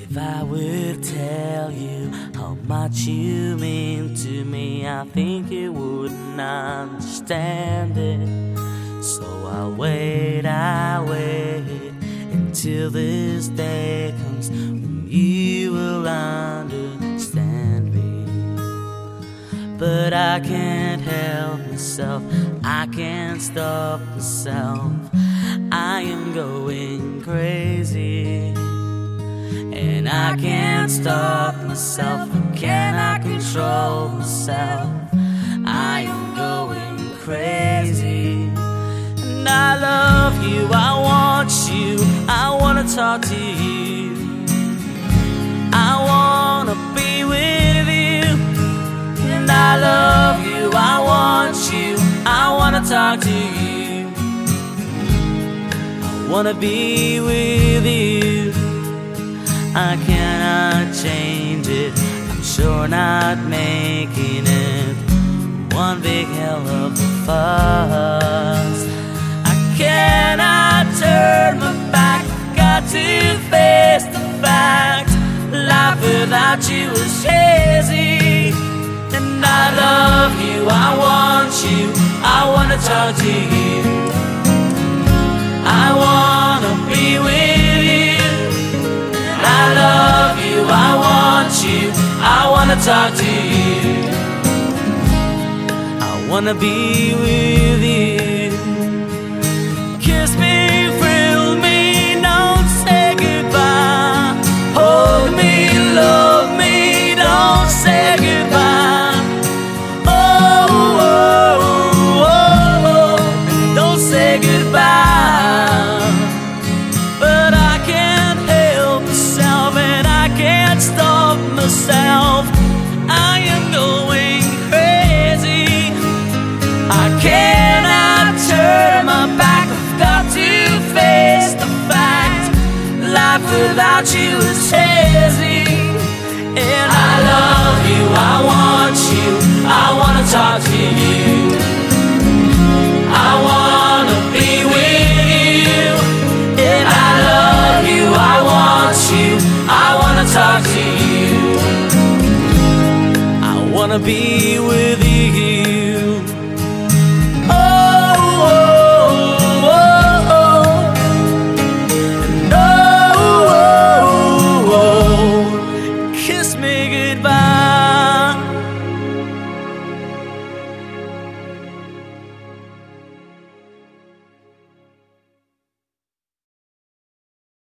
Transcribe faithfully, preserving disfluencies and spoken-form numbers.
If I would tell you how much you mean to me, I think you wouldn't understand it. So I'll wait, I'll wait until this day comes when you will understand me. But I can't help myself, I can't stop myself, I am going crazy. And I can't stop myself, cannot control myself, I am going crazy. And I love you, I want you, I wanna talk to you, I wanna be with you. And I love you, I want you, I wanna talk to you, I wanna be with you. I cannot change it, I'm sure not making it one big hell of a fuss. I cannot turn my back, got to face the fact, life without you is hazy. And I love you, I want you, I wanna talk to you, I wanna be with you. I love you, I want you, I wanna talk to you, I wanna be with you. Kiss me, thrill me, don't say goodbye. Hold me, love me, don't say goodbye. Oh, oh, oh, oh, don't say goodbye. But I can't help myself, and I can't stop myself, I am going crazy. I cannot turn my back, I've got to face the fact, life without you is hazy. And I love you, I want you, I wanna talk to you, I wanna be with you. And I love you, I want you, I wanna talk to you, I wanna be with you.